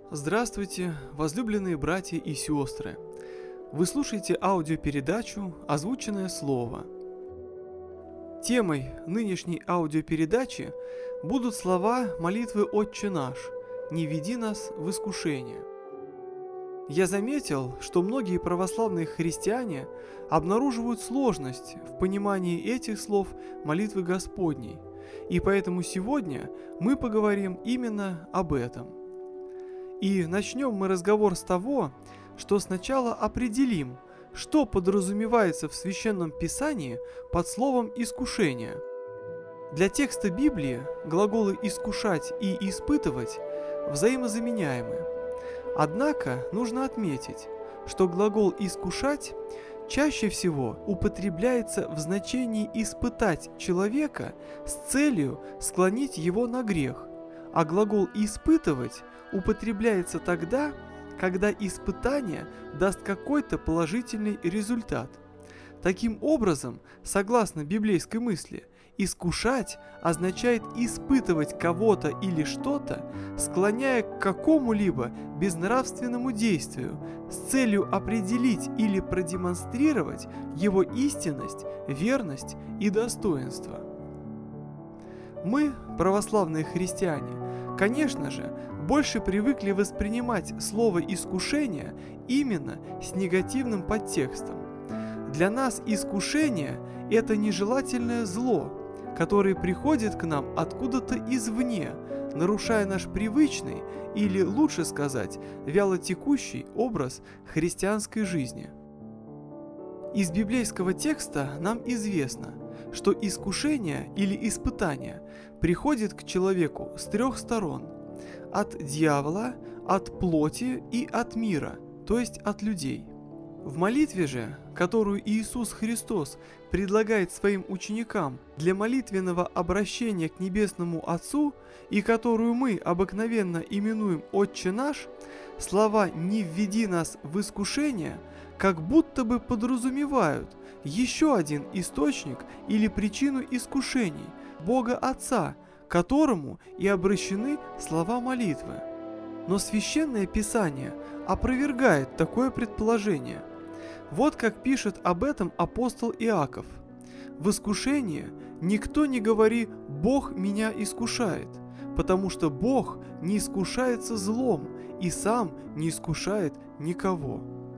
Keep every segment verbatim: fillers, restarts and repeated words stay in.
Здравствуйте, возлюбленные братья и сестры! Вы слушаете аудиопередачу «Озвученное слово». Темой нынешней аудиопередачи будут слова молитвы «Отче наш, не веди нас в искушение». Я заметил, что многие православные христиане обнаруживают сложность в понимании этих слов молитвы Господней, и поэтому сегодня мы поговорим именно об этом. И начнем мы разговор с того, что сначала определим, что подразумевается в Священном Писании под словом «искушение». Для текста Библии глаголы «искушать» и «испытывать» взаимозаменяемы. Однако нужно отметить, что глагол «искушать» чаще всего употребляется в значении «испытать» человека с целью склонить его на грех, а глагол «испытывать» употребляется тогда, когда испытание даст какой-то положительный результат. Таким образом, согласно библейской мысли, искушать означает испытывать кого-то или что-то, склоняя к какому-либо безнравственному действию с целью определить или продемонстрировать его истинность, верность и достоинство. Мы, православные христиане, конечно же, больше привыкли воспринимать слово «искушение» именно с негативным подтекстом. Для нас искушение – это нежелательное зло, которое приходит к нам откуда-то извне, нарушая наш привычный, или лучше сказать, вялотекущий образ христианской жизни. Из библейского текста нам известно, что искушение или испытание приходит к человеку с трех сторон – от дьявола, от плоти и от мира, то есть от людей. В молитве же, которую Иисус Христос предлагает своим ученикам для молитвенного обращения к Небесному Отцу и которую мы обыкновенно именуем «Отче наш», слова «не введи нас в искушение» как будто бы подразумевают еще один источник или причину искушений – Бога Отца, к которому и обращены слова молитвы. Но Священное Писание опровергает такое предположение. Вот как пишет об этом апостол Иаков: «В искушении никто не говори «Бог меня искушает», потому что Бог не искушается злом и сам не искушает никого».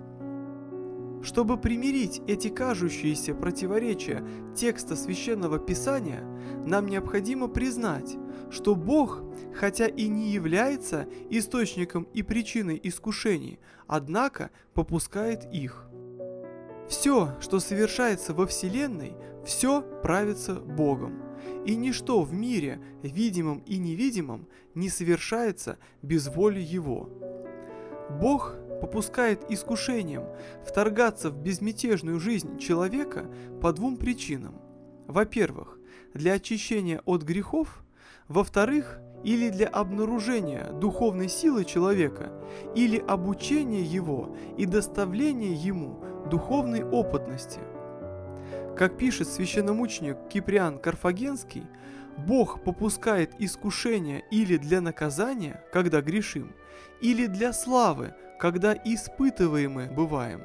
Чтобы примирить эти кажущиеся противоречия текста Священного Писания, нам необходимо признать, что Бог, хотя и не является источником и причиной искушений, однако попускает их. Все, что совершается во Вселенной, все правится Богом, и ничто в мире, видимом и невидимом, не совершается без воли Его. Бог попускает искушением вторгаться в безмятежную жизнь человека по двум причинам. Во-первых, для очищения от грехов, во-вторых, или для обнаружения духовной силы человека, или обучения его и доставления ему духовной опытности. Как пишет священномученик Киприан Карфагенский, Бог попускает искушения или для наказания, когда грешим, или для славы, когда испытываемы бываем.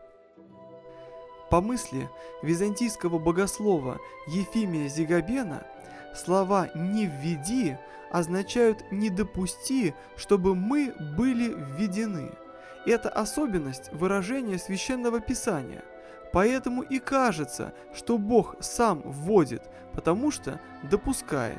По мысли византийского богослова Ефимия Зигабена, слова «не введи» означают «не допусти, чтобы мы были введены». Это особенность выражения Священного Писания. Поэтому и кажется, что Бог сам вводит, потому что допускает.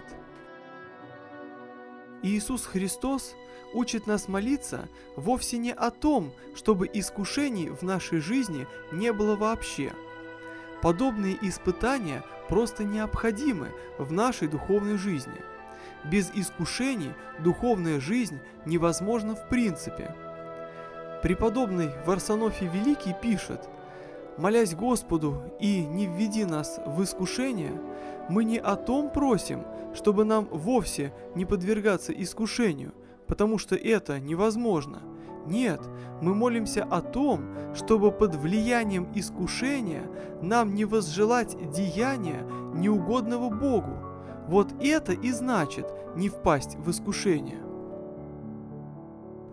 Иисус Христос учит нас молиться вовсе не о том, чтобы искушений в нашей жизни не было вообще. Подобные испытания просто необходимы в нашей духовной жизни. Без искушений духовная жизнь невозможна в принципе. Преподобный Варсонофий Великий пишет: «Молясь Господу и не введи нас в искушение, мы не о том просим, чтобы нам вовсе не подвергаться искушению, потому что это невозможно. Нет, мы молимся о том, чтобы под влиянием искушения нам не возжелать деяния, неугодного Богу. Вот это и значит не впасть в искушение».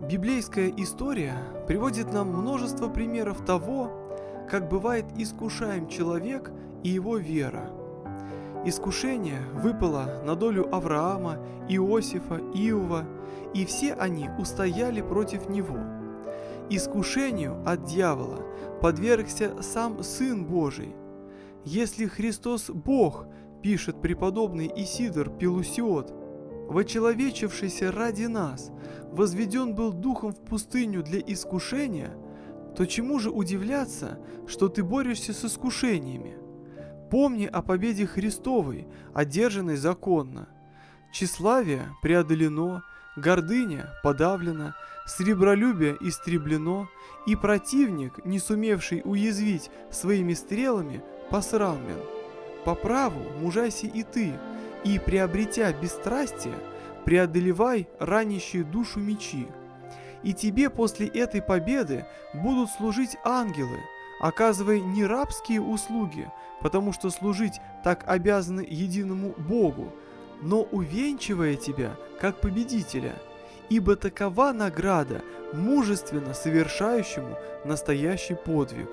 Библейская история приводит нам множество примеров того, как бывает искушаем человек и его вера. Искушение выпало на долю Авраама, Иосифа, Иова, и все они устояли против него. Искушению от дьявола подвергся сам Сын Божий. Если Христос Бог, пишет преподобный Исидор Пелусиот, вочеловечившийся ради нас, возведен был духом в пустыню для искушения, то чему же удивляться, что ты борешься с искушениями? Помни о победе Христовой, одержанной законно. Тщеславие преодолено, гордыня подавлена, сребролюбие истреблено, и противник, не сумевший уязвить своими стрелами, посрамлен. По праву мужайся и ты, и, приобретя бесстрастие, преодолевай ранящие душу мечи. И тебе после этой победы будут служить ангелы, оказывая не рабские услуги, потому что служить так обязаны единому Богу, но увенчивая тебя как победителя, ибо такова награда мужественно совершающему настоящий подвиг.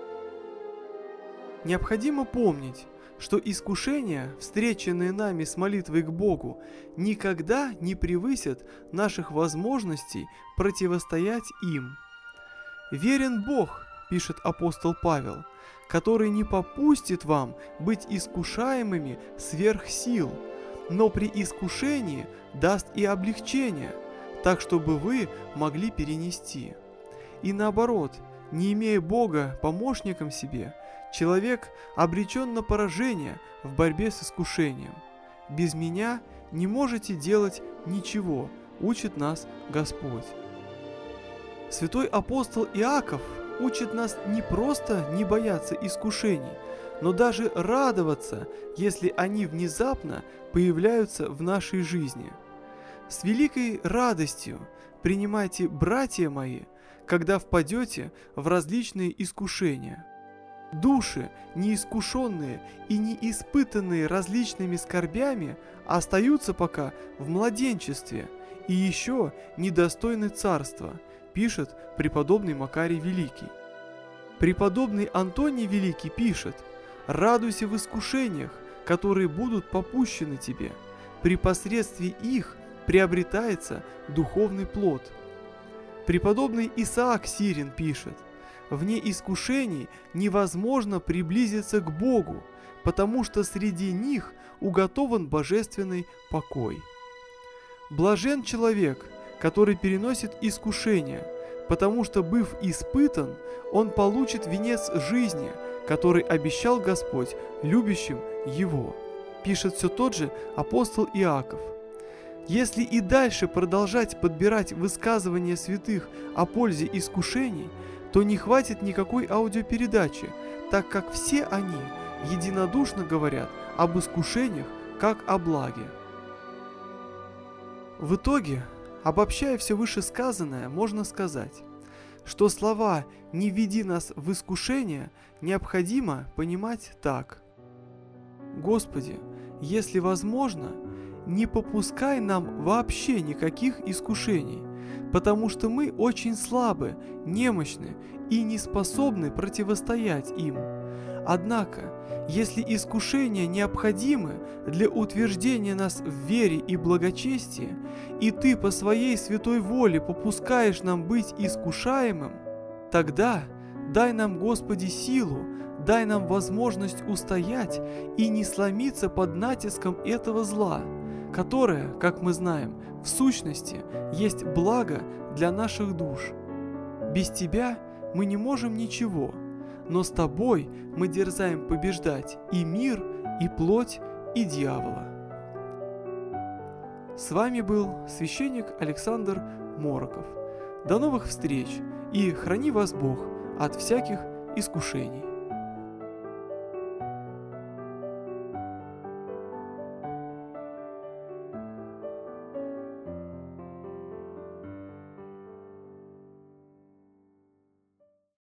Необходимо помнить, что искушения, встреченные нами с молитвой к Богу, никогда не превысят наших возможностей противостоять им. «Верен Бог», – пишет апостол Павел, – «который не попустит вам быть искушаемыми сверх сил, но при искушении даст и облегчение, так чтобы вы могли перенести». И наоборот, не имея Бога помощником себе, человек обречен на поражение в борьбе с искушением. «Без меня не можете делать ничего», учит нас Господь. Святой апостол Иаков учит нас не просто не бояться искушений, но даже радоваться, если они внезапно появляются в нашей жизни. «С великой радостью принимайте, братья мои, когда впадете в различные искушения. Души, неискушенные и не испытанные различными скорбями, остаются пока в младенчестве и еще недостойны царства», пишет преподобный Макарий Великий. Преподобный Антоний Великий пишет: «Радуйся в искушениях, которые будут попущены тебе. При посредстве их приобретается духовный плод». Преподобный Исаак Сирин пишет: «Вне искушений невозможно приблизиться к Богу, потому что среди них уготован божественный покой». Блажен человек, который переносит искушения, потому что, быв испытан, он получит венец жизни, который обещал Господь любящим его, пишет все тот же апостол Иаков. Если и дальше продолжать подбирать высказывания святых о пользе искушений, то не хватит никакой аудиопередачи, так как все они единодушно говорят об искушениях как о благе. В итоге, обобщая все вышесказанное, можно сказать, что слова «не введи нас в искушение» необходимо понимать так: «Господи, если возможно, не попускай нам вообще никаких искушений, потому что мы очень слабы, немощны и не способны противостоять им. Однако, если искушения необходимы для утверждения нас в вере и благочестии, и Ты по Своей святой воле попускаешь нам быть искушаемым, тогда дай нам, Господи, силу, дай нам возможность устоять и не сломиться под натиском этого зла, которое, как мы знаем, в сущности есть благо для наших душ. Без Тебя мы не можем ничего, но с Тобой мы дерзаем побеждать и мир, и плоть, и дьявола». С вами был священник Александр Мороков. До новых встреч, и храни вас Бог от всяких искушений.